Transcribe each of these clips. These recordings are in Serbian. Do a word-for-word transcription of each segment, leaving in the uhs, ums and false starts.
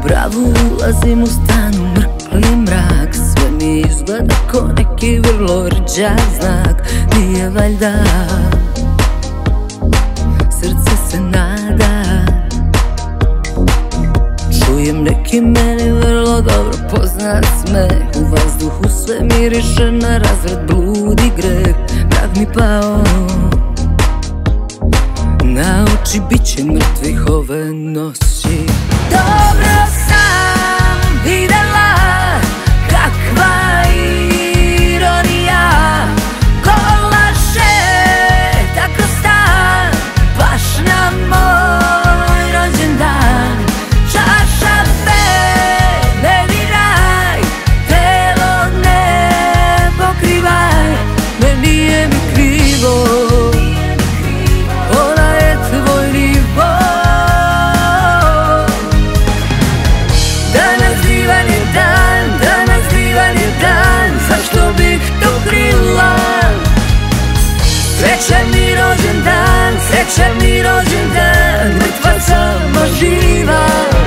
pravu ulazim u stan, u mrkli mrak. Sve mi izgleda ko neki vrlo rđav znak. Nije valjda, srce se nada. Čujem neki meni vrlo dobro poznat smeh. U vazduhu sve miriše na razvrat, blud i greh. Mrak mi pao na oči, bit će mrtvih ove noći. Dobro sam videla kakva ironija, ko laže tako stan, baš na moj rođendan. Čaša me ne diraj, telo ne pokrivaj, me nije mi krivo, ona je tvoj nivo. Danas divan je dan, danas divan je dan, zašto bih to krila? Srećan mi rođendan, srećan mi rođendan, mrtva sama živa.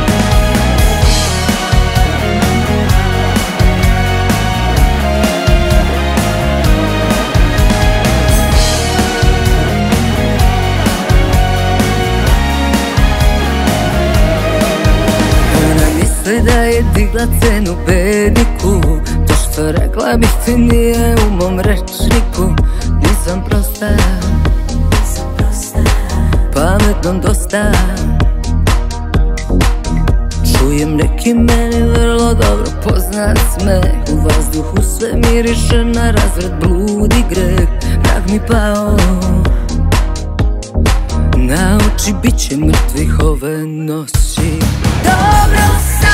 Sve da je digla cenu bedniku, to što rekla bih ti nije u mom rečniku. Nisam prosta, pametnom dosta. Čujem neki meni vrlo dobro poznat smeh. U vazduhu sve miriše na razvrat, blud i greh. Mrak mi pao na oči, bit će mrtvih ove noći. Dobro sam